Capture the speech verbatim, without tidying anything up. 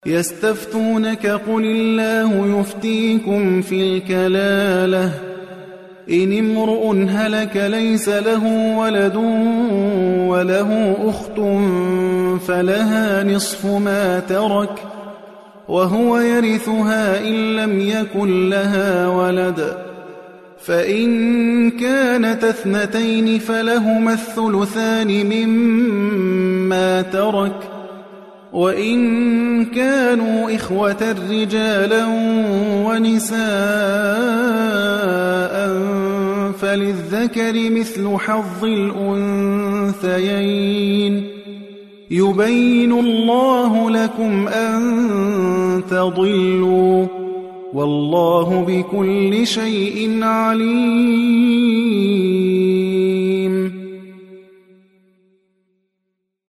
يستفتونك قل الله يفتيكم في الكلالة إن امرؤ هلك ليس له ولد وله أخت فلها نصف ما ترك وهو يرثها إن لم يكن لها ولد فإن كانت اثنتين فلهما الثلثان مما ترك وإن كانوا إخوة رجالا ونساء فللذكر مثل حظ الأنثيين يبين الله لكم أن تضلوا والله بكل شيء عليم.